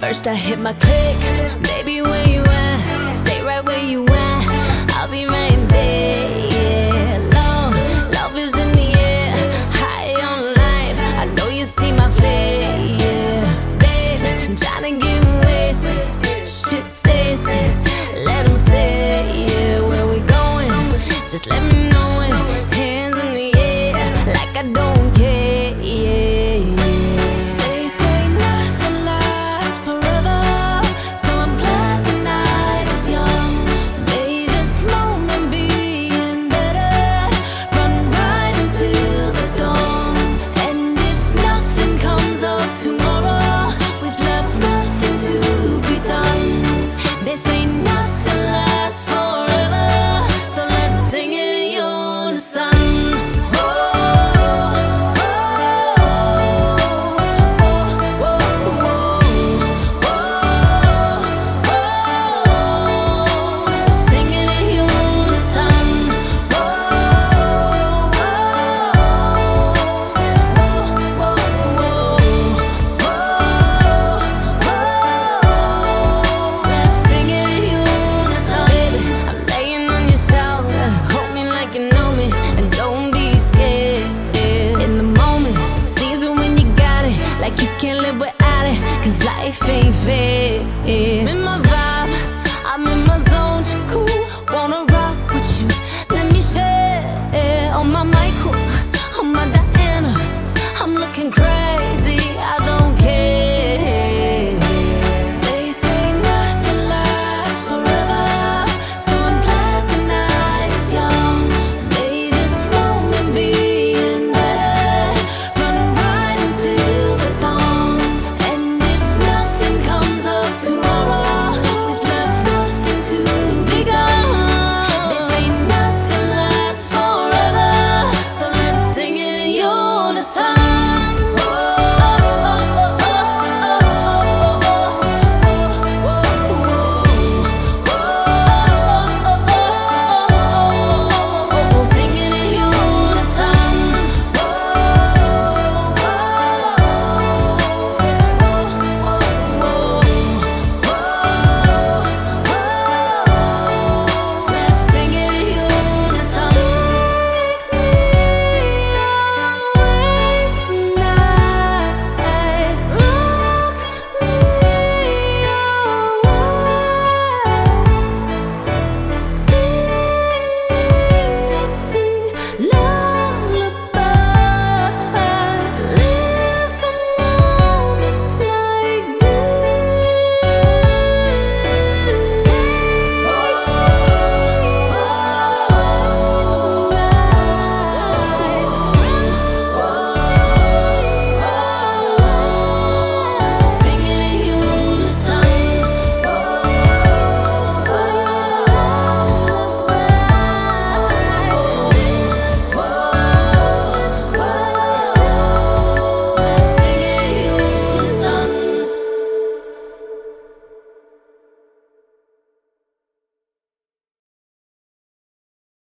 First I hit my click, baby where you at? Stay right where you at, I'll be right there, yeah. Love is in the air, high on life, I know you see my flare, yeah. Babe, I'm tryna get wasted, shit facing, let 'em stay, yeah. Where we going? Just let me